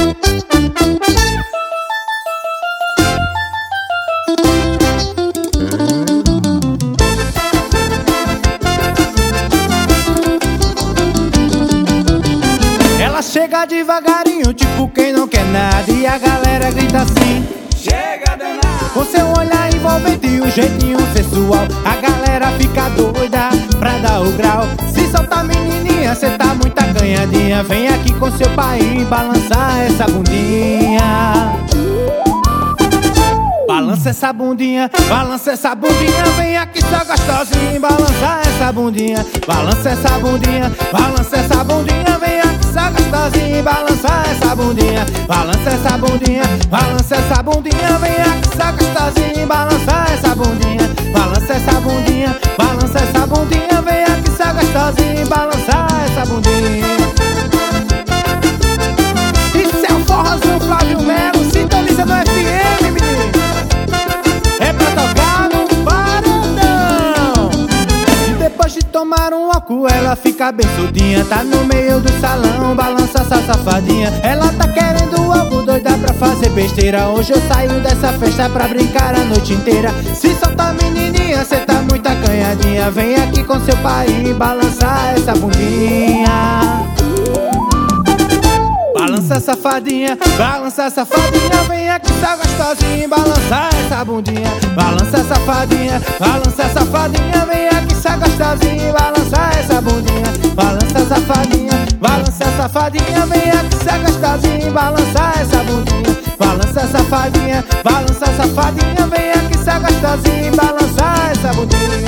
Ela chega devagarinho, tipo quem não quer nada, e a galera grita assim: chega danado! com seu olhar envolvente e um jeitinho sensual, a galera fica doida pra dar o grau. Se solta menininha, cê tá muito acanhadinha, vem aqui com seu pai balançar essa bundinha. Balança essa bundinha, balança essa bundinha, vem aqui só gostosinho, balançar essa bundinha. Balança essa bundinha, balança essa bundinha, vem aqui só gostosinho, balançar essa bundinha. Balança essa bundinha, balança essa bundinha, vem aqui só gostosinho, balançar essa bundinha. Balança essa bundinha, balança essa bundinha, vem aqui só gostosinho, balançar essa bundinha. Isso é o forrozinho Flávio Melo, sintoniza no FM, menino. É pra tocar no paredão. E depois de tomar um álcool, ela fica bem surdinha, tá no meio do salão, balança essa safadinha. Ela tá querendo algo, doida pra fazer besteira. Hoje eu saio dessa festa pra brincar a noite inteira. Se solta menininha, cê tá muito acanhadinha, vem aqui com seu pai balançar essa bundinha. Balança safadinha, vem aqui só gostosinho, balançar essa bundinha. Balança safadinha, vem aqui só gostosinho, balançar essa bundinha. Balança safadinha, vem aqui só gostosinho, balançar essa bundinha. Balança safadinha, vem aqui só gostosinho, balançar essa bundinha.